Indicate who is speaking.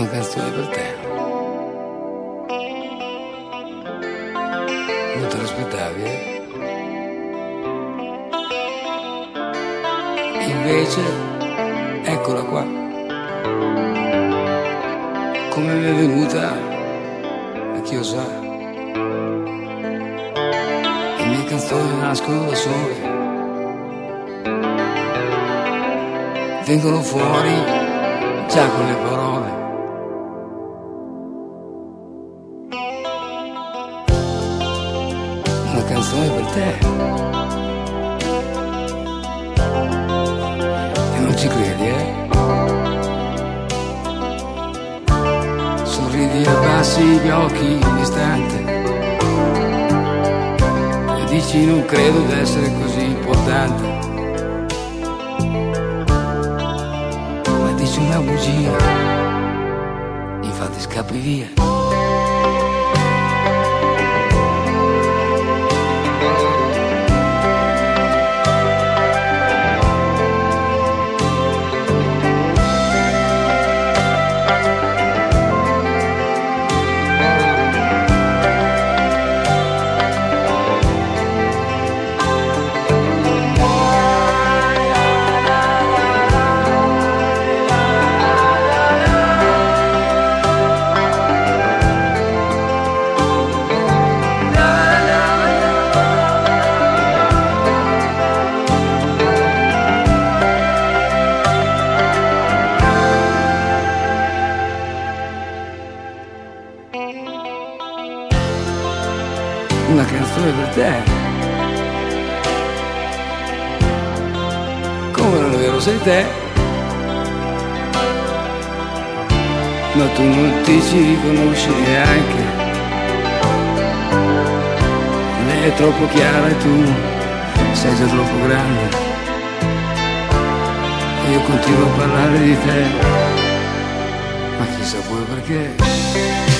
Speaker 1: Una canzone per te. Non te l'aspettavi, eh? Invece, eccola qua. Come mi è venuta, a chi lo sa. Le mie canzoni nascono da sole, vengono fuori già con le parole. Una canzone per te. E non ci credi, eh? Sorridi e abbassi gli occhi un istante e dici non credo d'essere così importante, ma dici una bugia, infatti scappi via. Una canzone per te. Come non è vero sei te, ma tu non ti ci riconosci neanche. Lei è troppo chiara e tu sei già troppo grande. E io continuo a parlare di te, ma chissà poi perché.